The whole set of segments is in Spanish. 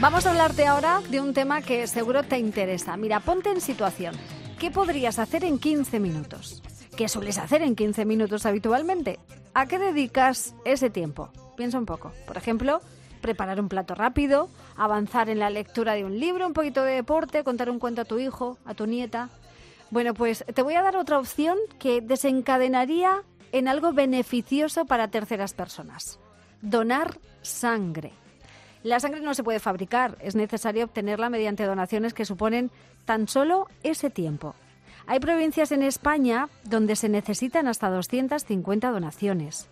Vamos a hablarte ahora de un tema que seguro te interesa. Mira, ponte en situación. ¿Qué podrías hacer en 15 minutos? ¿Qué sueles hacer en 15 minutos habitualmente? ¿A qué dedicas ese tiempo? Piensa un poco. Por ejemplo, preparar un plato rápido, avanzar en la lectura de un libro, un poquito de deporte, contar un cuento a tu hijo, a tu nieta. Bueno, pues te voy a dar otra opción que desencadenaría en algo beneficioso para terceras personas. Donar sangre. La sangre no se puede fabricar, es necesario obtenerla mediante donaciones que suponen tan solo ese tiempo. Hay provincias en España donde se necesitan hasta 250 donaciones.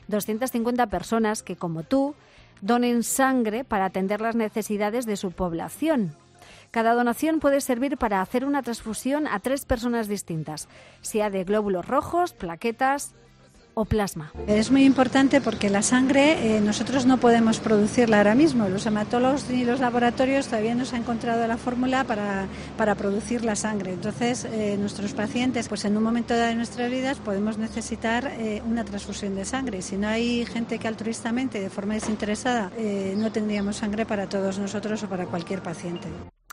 250 personas que, como tú, donen sangre para atender las necesidades de su población. Cada donación puede servir para hacer una transfusión a 3 personas distintas, sea de glóbulos rojos, plaquetas o plasma. Es muy importante porque la sangre nosotros no podemos producirla ahora mismo. Los hematólogos ni los laboratorios todavía no se han encontrado la fórmula para producir la sangre. Entonces, nuestros pacientes, pues en un momento de nuestras vidas podemos necesitar una transfusión de sangre. Si no hay gente que altruistamente, de forma desinteresada, no tendríamos sangre para todos nosotros o para cualquier paciente.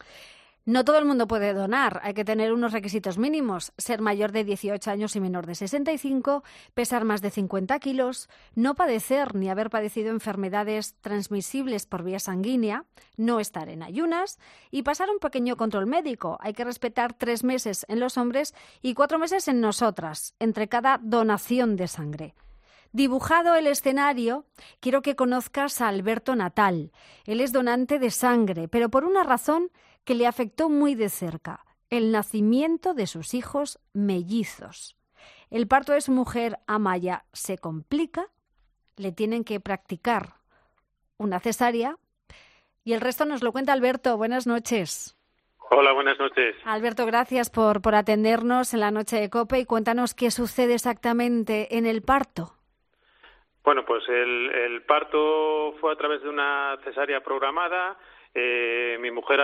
No todo el mundo puede donar, hay que tener unos requisitos mínimos, ser mayor de 18 años y menor de 65, pesar más de 50 kilos, no padecer ni haber padecido enfermedades transmisibles por vía sanguínea, no estar en ayunas y pasar un pequeño control médico. Hay que respetar 3 meses en los hombres y 4 meses en nosotras, entre cada donación de sangre. Dibujado el escenario, quiero que conozcas a Alberto Natal. Él es donante de sangre, pero por una razón que le afectó muy de cerca, el nacimiento de sus hijos mellizos. El parto de su mujer, Amaya, se complica, le tienen que practicar una cesárea y el resto nos lo cuenta Alberto. Buenas noches. Hola, buenas noches. Alberto, gracias por atendernos en la noche de COPE y cuéntanos qué sucede exactamente en el parto. Bueno, pues el parto fue a través de una cesárea programada. Mi mujer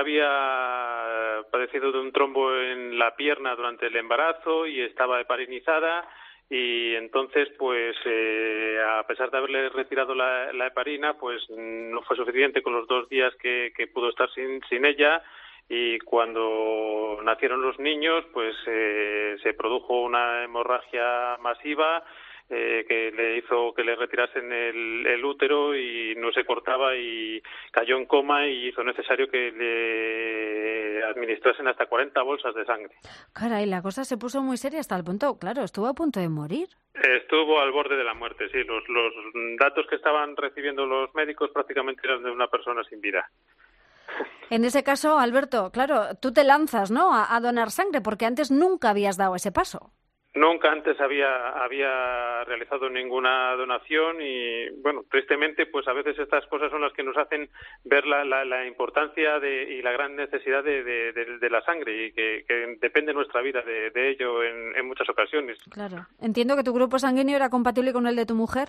había padecido de un trombo en la pierna durante el embarazo y estaba heparinizada y entonces, pues, a pesar de haberle retirado la heparina, pues no fue suficiente con los 2 días que pudo estar sin ella. Y cuando nacieron los niños, pues se produjo una hemorragia masiva que le hizo que le retirasen el útero y no se cortaba y cayó en coma y hizo necesario que le administrasen hasta 40 bolsas de sangre. Caray, la cosa se puso muy seria hasta el punto, claro, estuvo a punto de morir. Estuvo al borde de la muerte, sí. Los datos que estaban recibiendo los médicos prácticamente eran de una persona sin vida. En ese caso, Alberto, claro, tú te lanzas, ¿no?, a donar sangre, porque antes nunca habías dado ese paso. Nunca antes había realizado ninguna donación y, bueno, tristemente, pues a veces estas cosas son las que nos hacen ver la importancia y la gran necesidad de la sangre y que depende nuestra vida de ello en muchas ocasiones. Claro. Entiendo que tu grupo sanguíneo era compatible con el de tu mujer.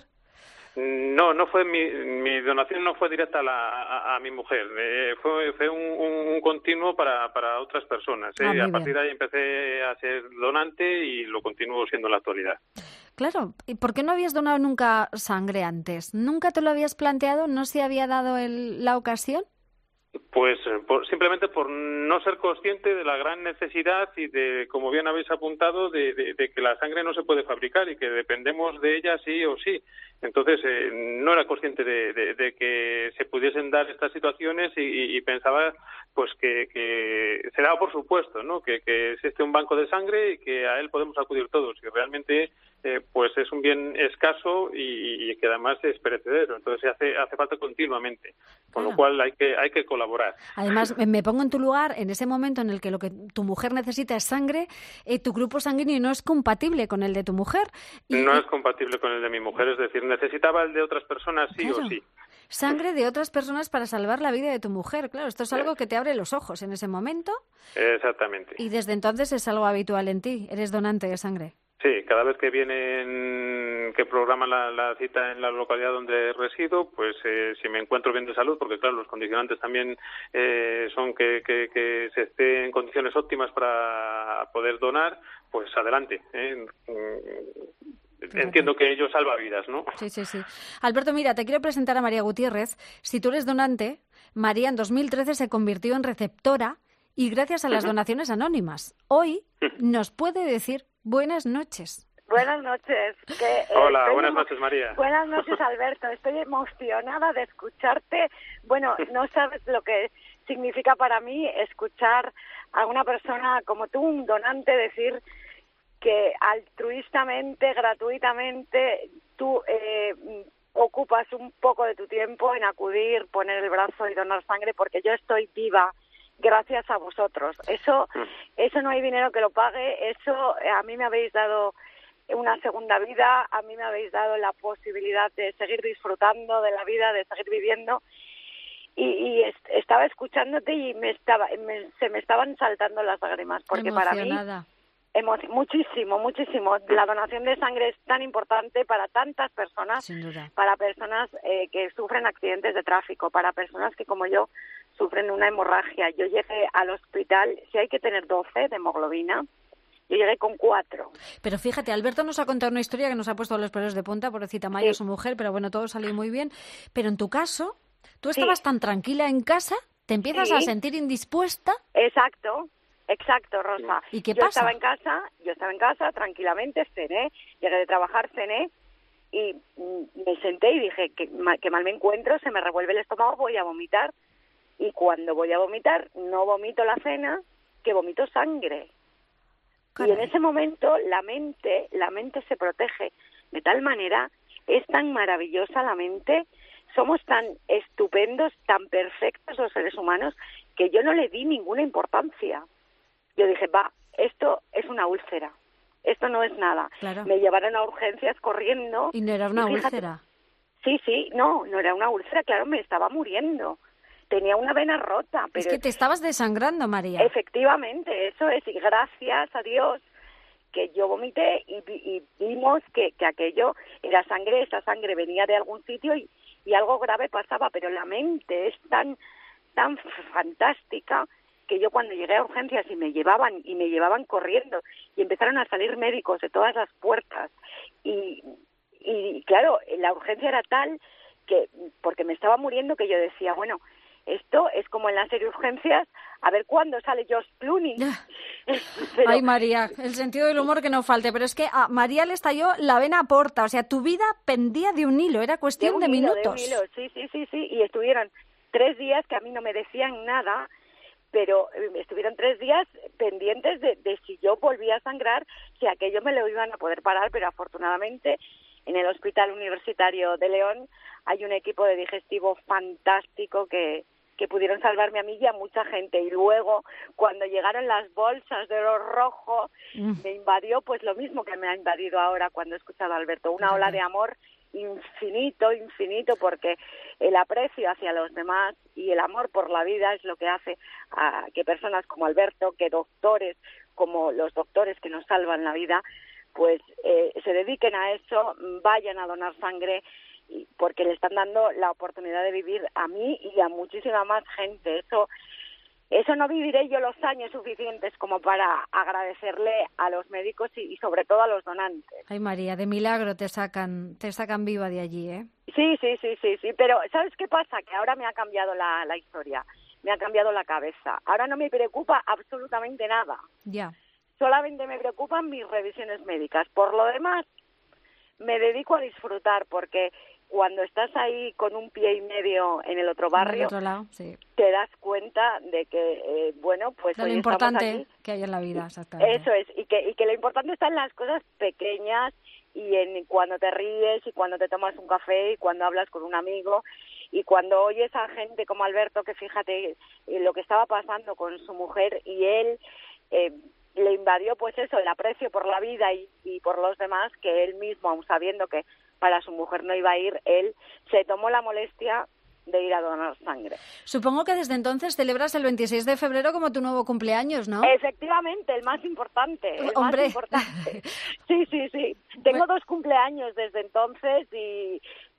No fue mi donación no fue directa a mi mujer, fue un continuo para otras personas. A partir de ahí empecé a ser donante y lo continúo siendo en la actualidad. Claro, ¿y por qué no habías donado nunca sangre antes? ¿Nunca te lo habías planteado? ¿No se había dado la ocasión? Pues simplemente por no ser consciente de la gran necesidad y de, como bien habéis apuntado, de que la sangre no se puede fabricar y que dependemos de ella sí o sí. Entonces no era consciente de que se pudiesen dar estas situaciones y pensaba pues que se daba por supuesto, ¿no? Que existe un banco de sangre y que a él podemos acudir todos y realmente pues es un bien escaso y que además es perecedero, entonces hace falta continuamente, con lo cual hay que colaborar. Además, me pongo en tu lugar, en ese momento en el que lo que tu mujer necesita es sangre, tu grupo sanguíneo no es compatible con el de tu mujer. No es compatible con el de mi mujer, es decir, necesitaba el de otras personas sí o sí. Sangre de otras personas para salvar la vida de tu mujer, claro, esto es algo que te abre los ojos en ese momento. Exactamente. Y desde entonces es algo habitual en ti, eres donante de sangre. Sí, cada vez que que programan la cita en la localidad donde resido, pues si me encuentro bien de salud, porque claro, los condicionantes también son que se esté en condiciones óptimas para poder donar, pues adelante. Entiendo que ello salva vidas, ¿no? Sí. Alberto, mira, te quiero presentar a María Gutiérrez. Si tú eres donante, María en 2013 se convirtió en receptora y gracias a las donaciones anónimas. Hoy nos puede decir buenas noches. Buenas noches. Hola, buenas noches, María. Buenas noches, Alberto. Estoy emocionada de escucharte. Bueno, no sabes lo que significa para mí escuchar a una persona como tú, un donante, decir que altruistamente, gratuitamente, tú ocupas un poco de tu tiempo en acudir, poner el brazo y donar sangre, porque yo estoy viva gracias a vosotros. Eso no hay dinero que lo pague. Eso a mí me habéis dado una segunda vida, a mí me habéis dado la posibilidad de seguir disfrutando de la vida, de seguir viviendo, y estaba escuchándote y se me estaban saltando las lágrimas, porque emocionada. Para mí muchísimo. La donación de sangre es tan importante para tantas personas, Sin duda. para personas que sufren accidentes de tráfico, para personas que como yo sufren una hemorragia. Yo llegué al hospital, si hay que tener 12 de hemoglobina, yo llegué con 4. Pero fíjate, Alberto nos ha contado una historia que nos ha puesto los pelos de punta, pobrecita Maya, su mujer, pero bueno, todo salió muy bien. Pero en tu caso, tú estabas tan tranquila en casa, te empiezas a sentir indispuesta. Exacto, Rosa. ¿Y qué pasa? Yo estaba en casa tranquilamente, cené, llegué de trabajar, cené y me senté y dije que mal me encuentro, se me revuelve el estómago, voy a vomitar. Y cuando voy a vomitar, no vomito la cena, que vomito sangre. Caray. Y en ese momento la mente se protege de tal manera, es tan maravillosa la mente, somos tan estupendos, tan perfectos los seres humanos, que yo no le di ninguna importancia. Yo dije, esto es una úlcera, esto no es nada. Claro. Me llevaron a urgencias corriendo. ¿Y no era una úlcera? Sí, no era una úlcera, claro, me estaba muriendo. Tenía una vena rota. Pero es que te estabas desangrando, María. Efectivamente, eso es. Y gracias a Dios que yo vomité y vimos que aquello era sangre, esa sangre venía de algún sitio y algo grave pasaba. Pero la mente es tan fantástica que yo cuando llegué a urgencias y me llevaban corriendo y empezaron a salir médicos de todas las puertas y claro, la urgencia era tal que, porque me estaba muriendo, que yo decía, bueno, esto es como en la serie Urgencias, a ver cuándo sale George Clooney. Pero... Ay, María, el sentido del humor que no falte, pero es que a María le estalló la vena porta, o sea, tu vida pendía de un hilo, era cuestión de minutos. De un hilo, sí, y estuvieron 3 días que a mí no me decían nada, pero estuvieron 3 días pendientes de si yo volvía a sangrar, si aquello me lo iban a poder parar, pero afortunadamente en el Hospital Universitario de León hay un equipo de digestivo fantástico que pudieron salvarme a mí y a mucha gente. Y luego, cuando llegaron las bolsas de oro rojo, me invadió pues lo mismo que me ha invadido ahora cuando he escuchado a Alberto, una ola de amor infinito, porque el aprecio hacia los demás y el amor por la vida es lo que hace a que personas como Alberto, que doctores, como los doctores que nos salvan la vida, pues se dediquen a eso, vayan a donar sangre, porque le están dando la oportunidad de vivir a mí y a muchísima más gente. Eso no viviré yo los años suficientes como para agradecerle a los médicos y sobre todo a los donantes. Ay, María, de milagro te sacan viva de allí, ¿eh? Sí, pero ¿sabes qué pasa? Que ahora me ha cambiado la historia, me ha cambiado la cabeza. Ahora no me preocupa absolutamente nada. Ya. Solamente me preocupan mis revisiones médicas. Por lo demás, me dedico a disfrutar, porque cuando estás ahí con un pie y medio en el otro barrio, en el otro lado, sí, te das cuenta de que, pues de lo importante que hay en la vida, exactamente. Eso es, y que lo importante está en las cosas pequeñas y en cuando te ríes y cuando te tomas un café y cuando hablas con un amigo y cuando oyes a gente como Alberto, que fíjate lo que estaba pasando con su mujer y él... le invadió pues eso, el aprecio por la vida y por los demás, que él mismo, aun sabiendo que para su mujer no iba a ir, él se tomó la molestia de ir a donar sangre. Supongo que desde entonces celebras el 26 de febrero como tu nuevo cumpleaños, ¿no? Efectivamente, el más importante. ¡Hombre! Más importante. Sí. Tengo 2 cumpleaños desde entonces y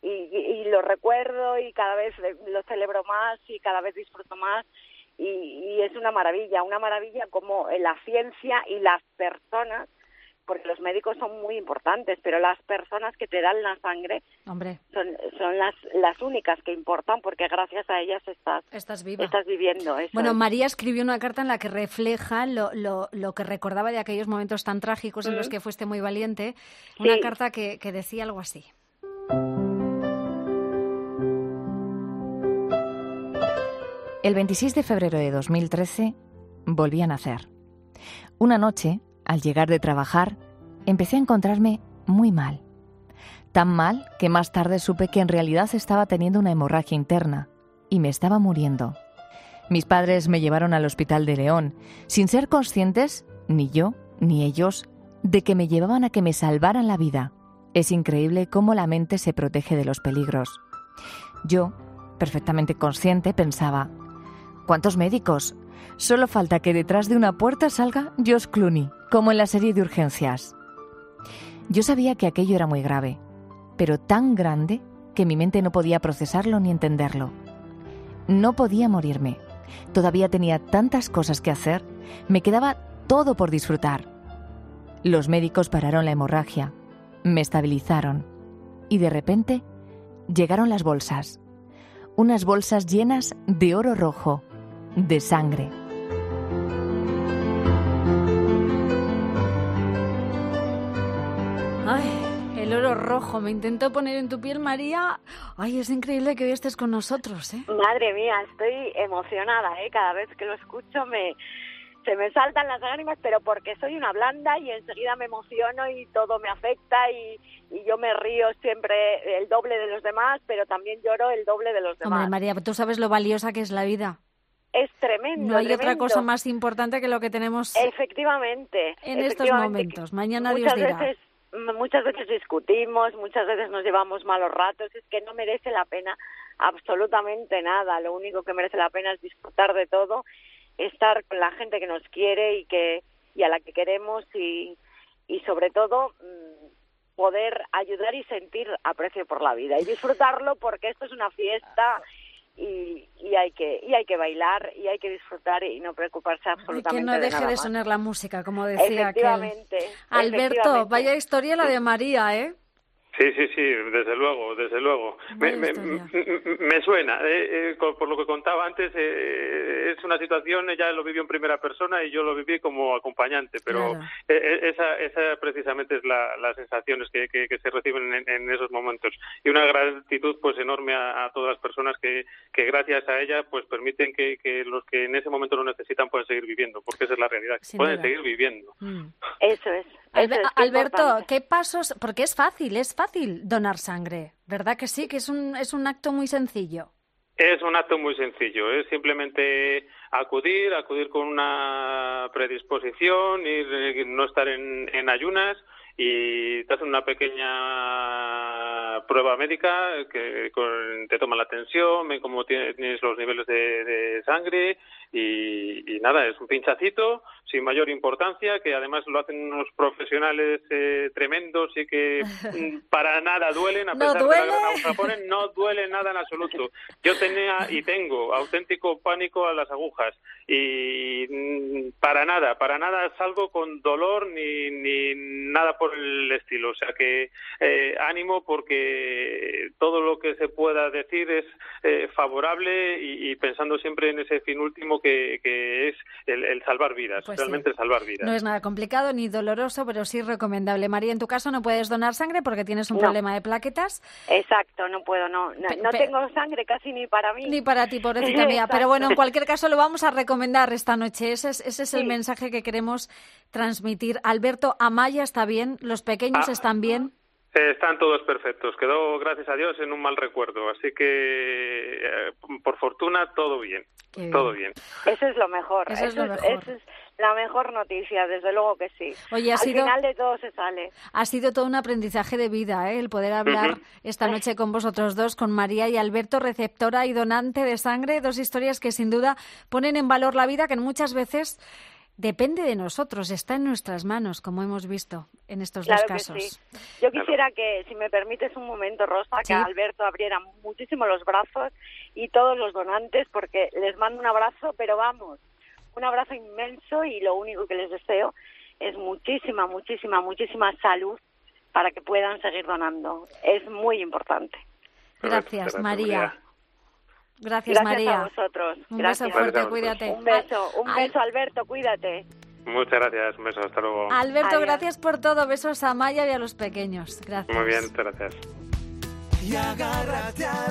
lo recuerdo y cada vez lo celebro más y cada vez disfruto más. Y es una maravilla como la ciencia y las personas porque los médicos son muy importantes, pero las personas que te dan la sangre son las únicas que importan, porque gracias a ellas estás viva. Estás viviendo. Bueno, María escribió una carta en la que refleja lo que recordaba de aquellos momentos tan trágicos en los que fuiste muy valiente. Una carta que decía algo así. El 26 de febrero de 2013 volví a nacer. Una noche, al llegar de trabajar, empecé a encontrarme muy mal. Tan mal que más tarde supe que en realidad estaba teniendo una hemorragia interna y me estaba muriendo. Mis padres me llevaron al hospital de León, sin ser conscientes, ni yo ni ellos, de que me llevaban a que me salvaran la vida. Es increíble cómo la mente se protege de los peligros. Yo, perfectamente consciente, pensaba: ¿cuántos médicos? Solo falta que detrás de una puerta salga George Clooney, como en la serie de Urgencias. Yo sabía que aquello era muy grave, pero tan grande que mi mente no podía procesarlo ni entenderlo. No podía morirme. Todavía tenía tantas cosas que hacer, me quedaba todo por disfrutar. Los médicos pararon la hemorragia, me estabilizaron y de repente llegaron las bolsas. Unas bolsas llenas de oro rojo, de sangre. Ay, el oro rojo. Me intento poner en tu piel, María. Ay, es increíble que hoy estés con nosotros, ¿eh? Madre mía, estoy emocionada, ¿eh? Cada vez que lo escucho se me saltan las lágrimas, pero porque soy una blanda y enseguida me emociono y todo me afecta y yo me río siempre el doble de los demás, pero también lloro el doble de los demás. Hombre, María, tú sabes lo valiosa que es la vida. Es tremendo. No hay otra cosa más importante que lo que tenemos efectivamente en estos momentos. Mañana Dios dirá. Muchas veces discutimos, muchas veces nos llevamos malos ratos, es que no merece la pena absolutamente nada. Lo único que merece la pena es disfrutar de todo, estar con la gente que nos quiere y a la que queremos y sobre todo poder ayudar y sentir aprecio por la vida y disfrutarlo, porque esto es una fiesta y hay que bailar y hay que disfrutar y no preocuparse absolutamente de nada. Que no deje de sonar la música, como decía aquel. Alberto, vaya historia la de María, ¿eh? Sí, desde luego. Me suena, por lo que contaba antes, es una situación, ella lo vivió en primera persona y yo lo viví como acompañante, pero claro. esa precisamente es las sensaciones que se reciben en esos momentos. Y una gratitud pues enorme a todas las personas que gracias a ella pues permiten que los que en ese momento lo necesitan puedan seguir viviendo, porque esa es la realidad, pueden seguir viviendo. Eso es. Alberto, ¿qué pasos? Porque es fácil donar sangre, ¿verdad que sí? Que es un acto muy sencillo. Es un acto muy sencillo, es simplemente acudir con una predisposición, no estar en ayunas y te hacen una pequeña prueba médica que te toman la tensión, ven cómo tienes los niveles de sangre y nada, es un pinchacito sin mayor importancia, que además lo hacen unos profesionales tremendos y que para nada duelen, a pesar de la gran aguja que ponen, no duele nada en absoluto. Yo tenía y tengo auténtico pánico a las agujas y para nada salgo con dolor ni nada por el estilo, o sea que ánimo, porque todo lo que se pueda decir es favorable y pensando siempre en ese fin último que es el salvar vidas, pues realmente sí. Salvar vidas. No es nada complicado ni doloroso, pero sí recomendable. María, en tu caso no puedes donar sangre porque tienes un problema de plaquetas. Exacto, no puedo, no tengo sangre casi ni para mí. Ni para ti, pobrecita mía, pero bueno, en cualquier caso lo vamos a recomendar esta noche, ese es el mensaje que queremos transmitir. Alberto, Amaya está bien, los pequeños están bien. Están todos perfectos, quedó gracias a Dios en un mal recuerdo, así que por fortuna todo bien, todo bien. Eso es lo mejor, eso es la mejor noticia, desde luego que sí. Oye, al final de todo se sale. Ha sido todo un aprendizaje de vida, el poder hablar esta noche con vosotros dos, con María y Alberto, receptora y donante de sangre, dos historias que sin duda ponen en valor la vida, que muchas veces depende de nosotros, está en nuestras manos, como hemos visto en estos dos casos. Sí. Yo quisiera que, si me permites un momento, Rosa, que Alberto abriera muchísimo los brazos y todos los donantes, porque les mando un abrazo, pero vamos, un abrazo inmenso, y lo único que les deseo es muchísima salud para que puedan seguir donando. Es muy importante. Gracias, María. Gracias María. A vosotros. Un Gracias. beso fuerte, cuídate. Un beso, Alberto, cuídate. Muchas gracias, un beso, hasta luego. Alberto, Adiós. gracias por todo. Besos a Maya y a los pequeños. Gracias. Muy bien, gracias. Y agárrate a